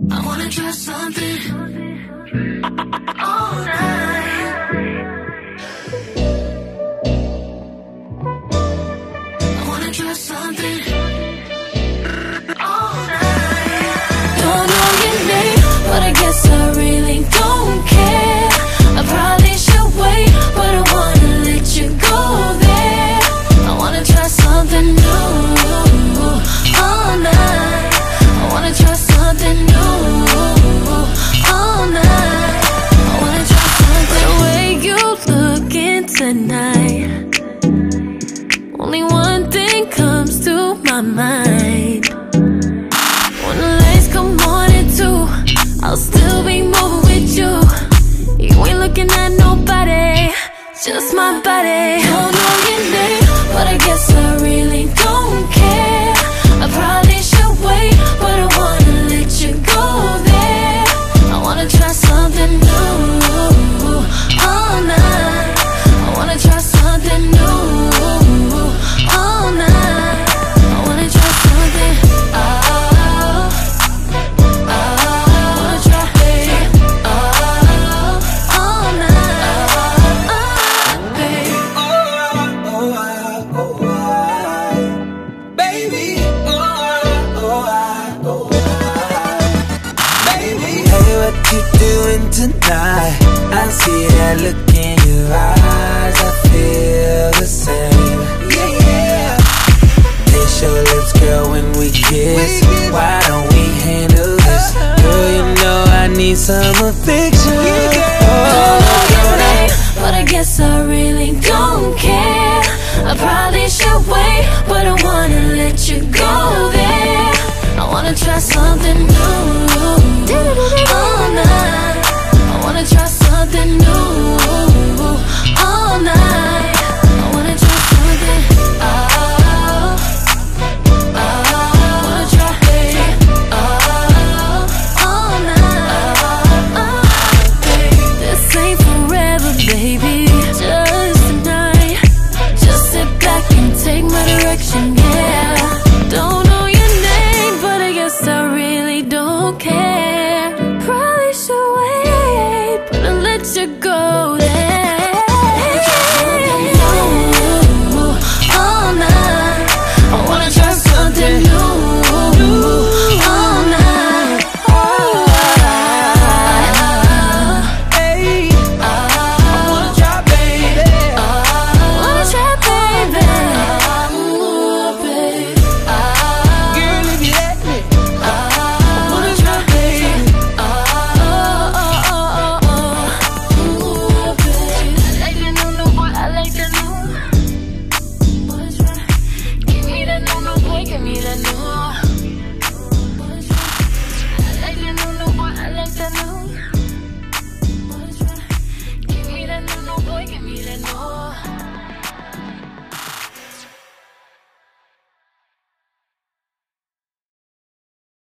I wanna try something all night. I wanna try something all night. Don't know your name, but I guess I really don't care. I probably should wait, but I wanna let you go there. I wanna try something new all night. I wanna try something new all night. I wanna try something. The way you looking tonight, only one thing comes to my mind. When the lights come on at 2, I'll still be moving with you. You ain't looking at nobody, just my body. Don't know your name, but I guess I really don't care. I probably should wait, but I wanna let you go there. I wanna try something new all night. I wanna try something new all night. I wanna try something. I wanna try all night, babe. Baby, baby, hey, what you doing tonight? I see that look in your eyes, I feel the same. Yeah, yeah. Kiss your lips, girl, when we kiss. Why don't we handle this? Girl, you know I need some affection. Don't know your name, but I guess I really don't care. I probably should wait, but I wanna let you go there. I wanna try something new all night. I wanna try something new all night. I wanna try something. I wanna try all night, babe. This ain't forever, baby, just tonight. Just sit back and take my direction, yeah. Don't know your name, but I guess I really don't care. Probably should wait, but I'll let you go there. All night. I wanna try something new all night. Hey, I wanna try, baby. Wanna try, baby. Ooh, babe. Girl, if you let me, I wanna try, baby. Ooh, babe. I like the new boy, I like the new. Wanna try? Give me that new boy, give me that new. Wanna try? I like the new boy, I like the new. Wanna try? Give me that new boy, give me that new.